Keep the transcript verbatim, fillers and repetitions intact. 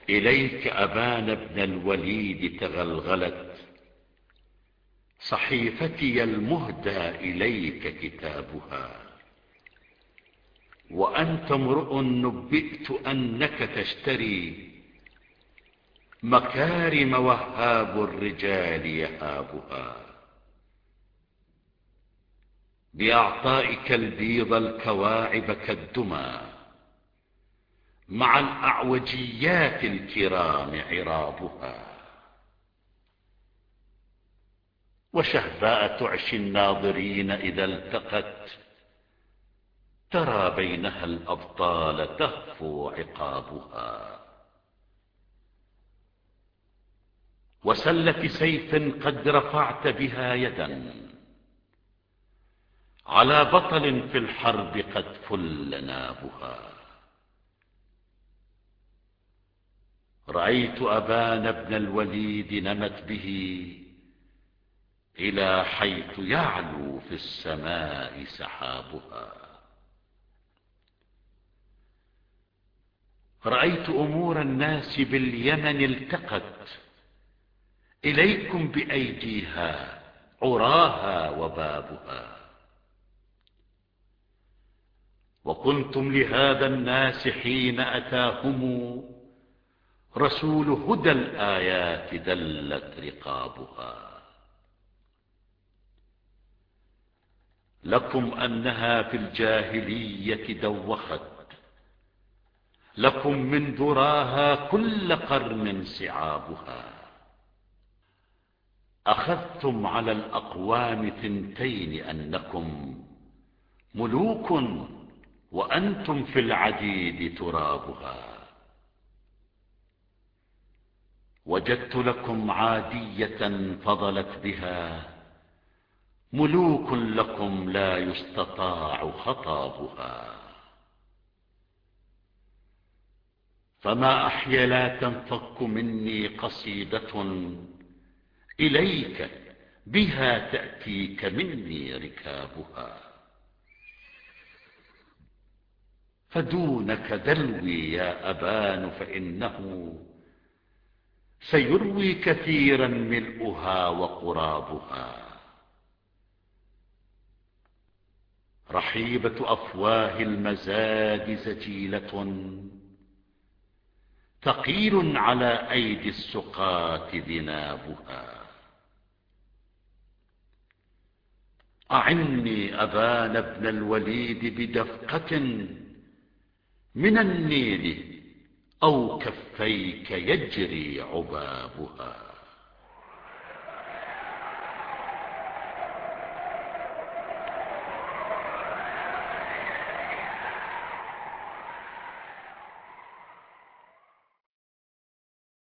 إليك أبان بن الوليد تغلغلت صحيفتي المهدى إليك كتابها، وأنت امرؤ نبئت أنك تشتري مكارم وهاب الرجال يهابها. بإعطائك البيض الكواعب كالدمى مع الأعوجيات الكرام عرابها، وشهباء تعشي الناظرين إذا التقت ترى بينها الأبطال تهفو عقابها. وسلة سيف قد رفعت بها يدا على بطل في الحرب قد فل نابها. رأيت أبان بن الوليد نمت به إلى حيث يعلو في السماء سحابها. رأيت أمور الناس باليمن التقت إليكم بأيديها عراها وبابها. وكنتم لهذا الناس حين أتاهم رسول هدى الآيات دلت رقابها. لكم أنها في الجاهلية دوخت لكم من ذراها كل قرن سعابها. أخذتم على الأقوام ثنتين أنكم ملوك وأنتم في العديد ترابها. وجدت لكم عادية فضلت بها ملوك لكم لا يستطاع خطابها. فما أحيا لا تنفك مني قصيدة إليك بها تأتيك مني ركابها. فدونك دلوي يا أبان فإنه سيروي كثيرا ملؤها وقرابها. رحيبة أفواه المزاج زجيلة ثقيل على أيدي السقاة ذنابها. أعني أبان بن الوليد بدفقة من النيل أو كفيك يجري عبابها.